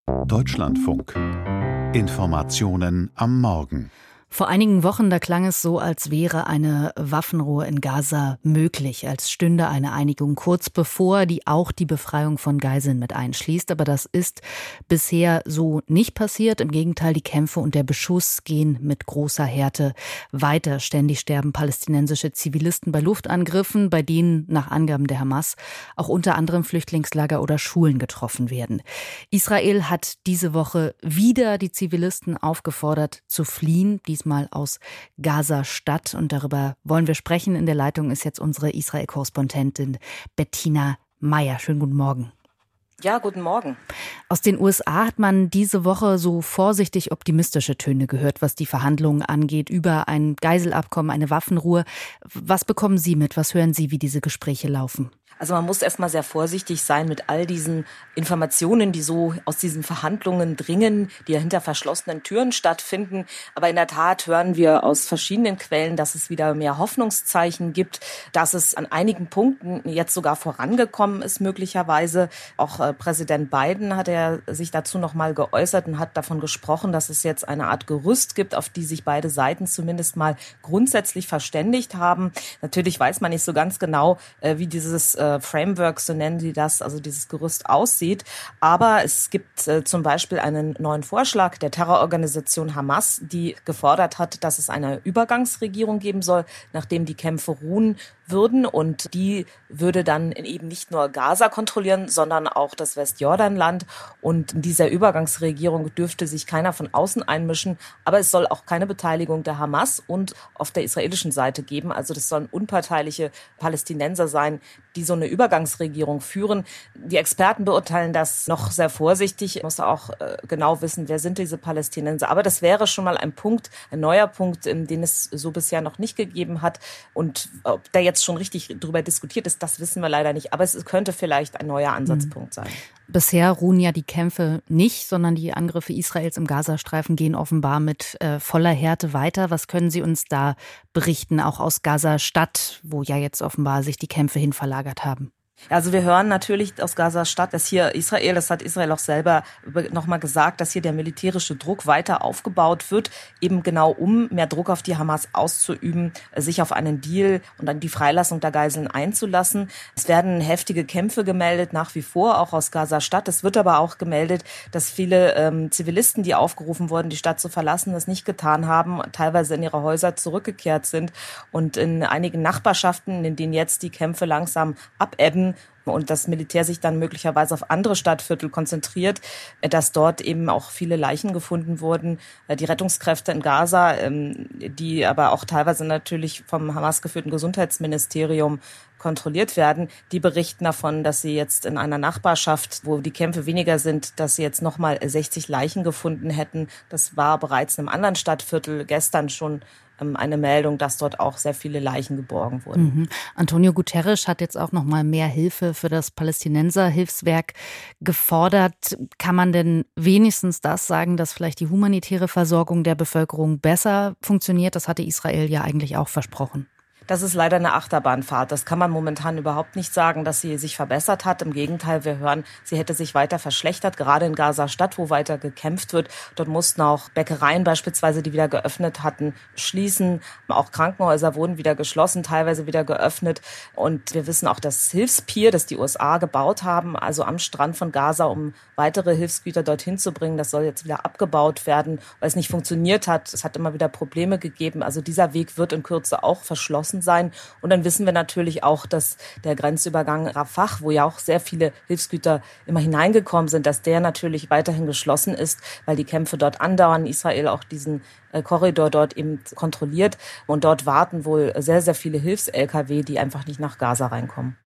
Deutschlandfunk. Informationen am Morgen. Vor einigen Wochen, da klang es so, als wäre eine Waffenruhe in Gaza möglich, als stünde eine Einigung kurz bevor, die auch die Befreiung von Geiseln mit einschließt. Aber das ist bisher so nicht passiert. Im Gegenteil, die Kämpfe und der Beschuss gehen mit großer Härte weiter. Ständig sterben palästinensische Zivilisten bei Luftangriffen, bei denen nach Angaben der Hamas auch unter anderem Flüchtlingslager oder Schulen getroffen werden. Israel hat diese Woche wieder die Zivilisten aufgefordert zu fliehen, diesmal aus Gaza-Stadt. Und darüber wollen wir sprechen. In der Leitung ist jetzt unsere Israel-Korrespondentin Bettina Meyer. Schönen guten Morgen. Ja, guten Morgen. Aus den USA hat man diese Woche so vorsichtig optimistische Töne gehört, was die Verhandlungen angeht, über ein Geiselabkommen, eine Waffenruhe. Was bekommen Sie mit? Was hören Sie, wie diese Gespräche laufen? Also man muss erstmal sehr vorsichtig sein mit all diesen Informationen, die so aus diesen Verhandlungen dringen, die ja hinter verschlossenen Türen stattfinden. Aber in der Tat hören wir aus verschiedenen Quellen, dass es wieder mehr Hoffnungszeichen gibt, dass es an einigen Punkten jetzt sogar vorangekommen ist möglicherweise. Auch Präsident Biden hat sich dazu nochmal geäußert und hat davon gesprochen, dass es jetzt eine Art Gerüst gibt, auf die sich beide Seiten zumindest mal grundsätzlich verständigt haben. Natürlich weiß man nicht so ganz genau, wie dieses Framework, so nennen sie das, also dieses Gerüst aussieht. Aber es gibt zum Beispiel einen neuen Vorschlag der Terrororganisation Hamas, die gefordert hat, dass es eine Übergangsregierung geben soll, nachdem die Kämpfe ruhen würden. Und die würde dann eben nicht nur Gaza kontrollieren, sondern auch das Westjordanland. Und in dieser Übergangsregierung dürfte sich keiner von außen einmischen. Aber es soll auch keine Beteiligung der Hamas und auf der israelischen Seite geben. Also das sollen unparteiliche Palästinenser sein, die so eine Übergangsregierung führen. Die Experten beurteilen das noch sehr vorsichtig. Man muss auch genau wissen, wer sind diese Palästinenser. Aber das wäre schon mal ein Punkt, ein neuer Punkt, den es so bisher noch nicht gegeben hat. Und ob da jetzt schon richtig drüber diskutiert ist, das wissen wir leider nicht. Aber es könnte vielleicht ein neuer Ansatzpunkt sein. Bisher ruhen ja die Kämpfe nicht, sondern die Angriffe Israels im Gazastreifen gehen offenbar mit voller Härte weiter. Was können Sie uns da berichten, auch aus Gaza-Stadt, wo ja jetzt offenbar sich die Kämpfe hin verlagert haben? Also wir hören natürlich aus Gaza-Stadt, dass hier Israel, das hat Israel auch selber nochmal gesagt, dass hier der militärische Druck weiter aufgebaut wird, eben genau um mehr Druck auf die Hamas auszuüben, sich auf einen Deal und dann die Freilassung der Geiseln einzulassen. Es werden heftige Kämpfe gemeldet, nach wie vor, auch aus Gaza-Stadt. Es wird aber auch gemeldet, dass viele Zivilisten, die aufgerufen wurden, die Stadt zu verlassen, das nicht getan haben, teilweise in ihre Häuser zurückgekehrt sind. Und in einigen Nachbarschaften, in denen jetzt die Kämpfe langsam abebben, und das Militär sich dann möglicherweise auf andere Stadtviertel konzentriert, dass dort eben auch viele Leichen gefunden wurden. Die Rettungskräfte in Gaza, die aber auch teilweise natürlich vom Hamas geführten Gesundheitsministerium kontrolliert werden, die berichten davon, dass sie jetzt in einer Nachbarschaft, wo die Kämpfe weniger sind, dass sie jetzt nochmal 60 Leichen gefunden hätten. Das war bereits in einem anderen Stadtviertel gestern schon eine Meldung, dass dort auch sehr viele Leichen geborgen wurden. Antonio Guterres hat jetzt auch noch mal mehr Hilfe für das Palästinenser-Hilfswerk gefordert. Kann man denn wenigstens das sagen, dass vielleicht die humanitäre Versorgung der Bevölkerung besser funktioniert? Das hatte Israel ja eigentlich auch versprochen. Das ist leider eine Achterbahnfahrt. Das kann man momentan überhaupt nicht sagen, dass sie sich verbessert hat. Im Gegenteil, wir hören, sie hätte sich weiter verschlechtert, gerade in Gaza-Stadt, wo weiter gekämpft wird. Dort mussten auch Bäckereien beispielsweise, die wieder geöffnet hatten, schließen. Auch Krankenhäuser wurden wieder geschlossen, teilweise wieder geöffnet. Und wir wissen auch, dass Hilfspier, das die USA gebaut haben, also am Strand von Gaza, um weitere Hilfsgüter dorthin zu bringen, das soll jetzt wieder abgebaut werden, weil es nicht funktioniert hat. Es hat immer wieder Probleme gegeben. Also dieser Weg wird in Kürze auch verschlossen sein. Und dann wissen wir natürlich auch, dass der Grenzübergang Rafah, wo ja auch sehr viele Hilfsgüter immer hineingekommen sind, dass der natürlich weiterhin geschlossen ist, weil die Kämpfe dort andauern. Israel auch diesen Korridor dort eben kontrolliert. Und dort warten wohl sehr, sehr viele Hilfs-Lkw, die einfach nicht nach Gaza reinkommen.